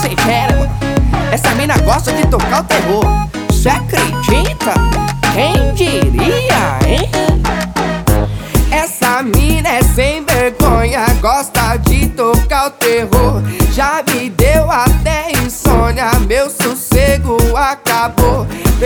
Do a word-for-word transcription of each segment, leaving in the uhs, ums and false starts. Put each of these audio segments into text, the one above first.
sincera, mano. Essa mina gosta de tocar o terror. Cê acredita? Quem diria, hein? Essa mina é sem vergonha, gosta de tocar o terror. Já me deu até insônia, meu sossego acabou.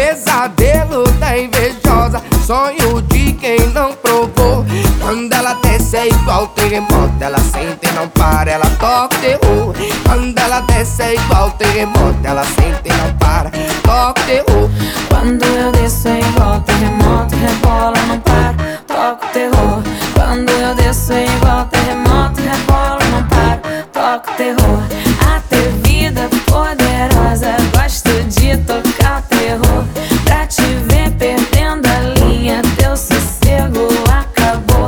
Pesadelo da invejosa, sonho de quem não provou. Quando ela desce é igual terremoto, ela sente e não para, ela toca o terror. Quando ela desce é igual terremoto, ela sente e não para, toca o terror. Quando eu desço é igual terremoto, rebola, não para, toca o terror. Quando eu desço é igual terremoto, rebola, não para, toca o terror. Atrevida, poderosa, gosto de tocar o terror. Pra te ver perdendo a linha, teu sossego acabou.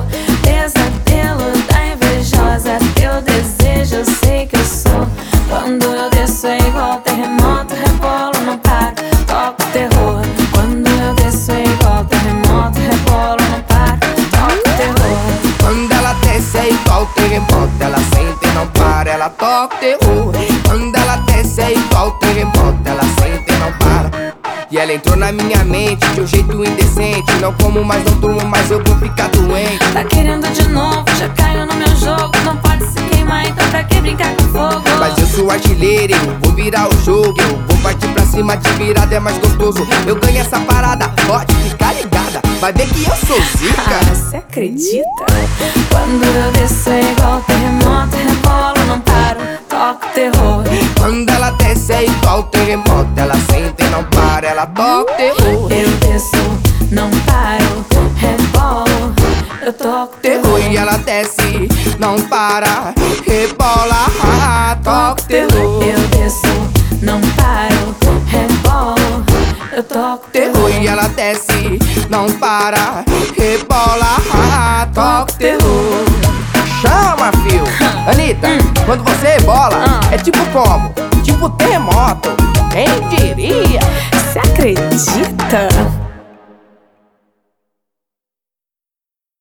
Pesadelo da invejosa, teu desejo eu sei que eu sou. Quando eu desço é igual terremoto, rebolo, não para, toca o terror. Quando eu desço é igual terremoto, rebolo, não para, toca o terror. Quando ela desce é igual terremoto, ela sente e não para, ela toca o terror. Quando ela desce é igual terremoto, ela sente e não para. E ela entrou na minha mente de um jeito indecente. Não como mais, não durmo mais, eu vou ficar doente. Tá querendo de novo, já caiu no meu jogo. Não pode se queimar, então pra que brincar com fogo? Mas eu sou artilheiro, eu vou virar o jogo. Eu vou partir pra cima, de virada é mais gostoso. Eu ganho essa parada, pode ficar ligada. Vai ver que eu sou zica. Ah, cê acredita? Quando eu desço é igual terremoto, rebolo, não paro, toca o terror. Quando ela desce é igual terremoto, ela sente e não para, ela toca o terror. Eu desço, não paro, rebolo, eu toco o Terror terror. e ela desce, não para, rebola, ah, toca o terror. Eu desço, não paro, rebolo, eu toco o Terror e ela desce, não para, rebola, ah, toca o terror. Chama, fio. Anitta, quando você rebola, é tipo como? Tipo terremoto, quem diria? Você acredita?